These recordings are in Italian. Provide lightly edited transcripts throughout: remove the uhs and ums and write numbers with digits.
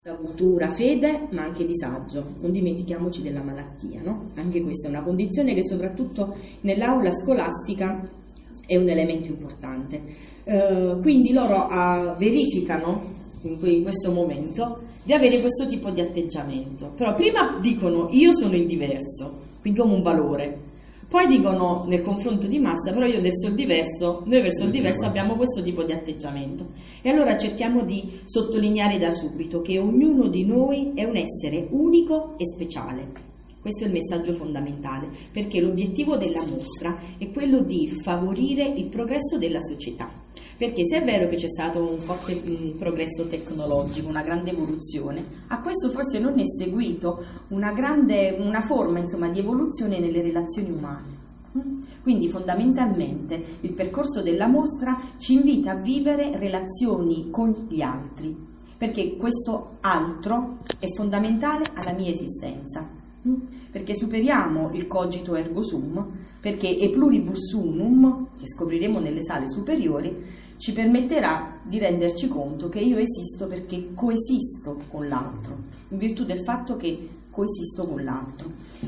cultura, fede, ma anche disagio. Non dimentichiamoci della malattia, no? Anche questa è una condizione che soprattutto nell'aula scolastica è un elemento importante. Quindi loro verificano in questo momento di avere questo tipo di atteggiamento. Però prima dicono io sono il diverso, quindi come un valore. Poi dicono nel confronto di massa, però io verso il diverso, noi verso il diverso abbiamo questo tipo di atteggiamento. E allora cerchiamo di sottolineare da subito che ognuno di noi è un essere unico e speciale. Questo è il messaggio fondamentale, perché l'obiettivo della mostra è quello di favorire il progresso della società. Perché se è vero che c'è stato un forte progresso tecnologico, una grande evoluzione, a questo forse non è seguito una forma, insomma, di evoluzione nelle relazioni umane. Quindi fondamentalmente il percorso della mostra ci invita a vivere relazioni con gli altri, perché questo altro è fondamentale alla mia esistenza. Perché superiamo il cogito ergo sum, perché e pluribus unum, che scopriremo nelle sale superiori, ci permetterà di renderci conto che io esisto perché coesisto con l'altro, in virtù del fatto che coesisto con l'altro.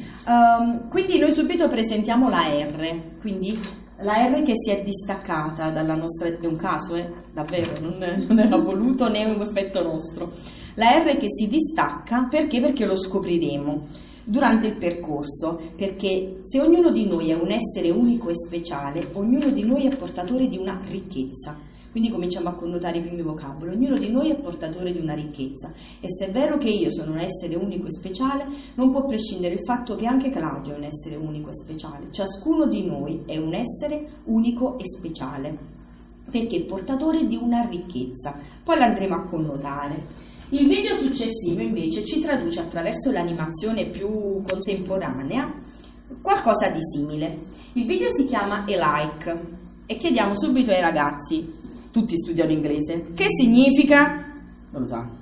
Quindi noi subito presentiamo la R, quindi la R che si è distaccata dalla nostra, è un caso, davvero, non era voluto né un effetto nostro. La R che si distacca perché lo scopriremo durante il percorso, perché se ognuno di noi è un essere unico e speciale, ognuno di noi è portatore di una ricchezza. Quindi cominciamo a connotare i primi vocaboli. Ognuno di noi è portatore di una ricchezza. E se è vero che io sono un essere unico e speciale, non può prescindere il fatto che anche Claudio è un essere unico e speciale. Ciascuno di noi è un essere unico e speciale, perché è portatore di una ricchezza. Poi l'andremo a connotare. Il video successivo invece ci traduce attraverso l'animazione più contemporanea qualcosa di simile. Il video si chiama Alike e chiediamo subito ai ragazzi, tutti studiano inglese, che significa? Non lo sa.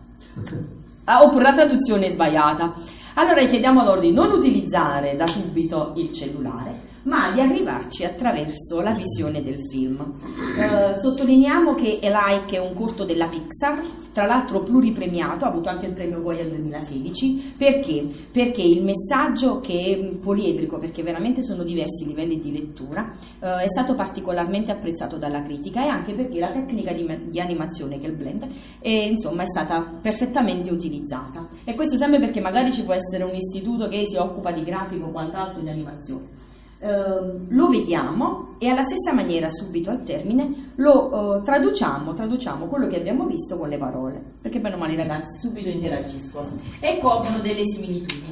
Oppure la traduzione è sbagliata. Allora chiediamo loro di non utilizzare da subito il cellulare, ma di arrivarci attraverso la visione del film. Sottolineiamo che Alike è un corto della Pixar, tra l'altro pluripremiato, ha avuto anche il premio Goya 2016. Perché? Perché il messaggio, che è poliedrico, perché veramente sono diversi i livelli di lettura, è stato particolarmente apprezzato dalla critica, e anche perché la tecnica di animazione, che è il blend, è stata perfettamente utilizzata. E questo sempre perché magari ci può essere un istituto che si occupa di grafico o quant'altro, di animazione. Lo vediamo e alla stessa maniera subito al termine lo traduciamo quello che abbiamo visto con le parole, perché bene o male i ragazzi subito interagiscono e coprono delle similitudini.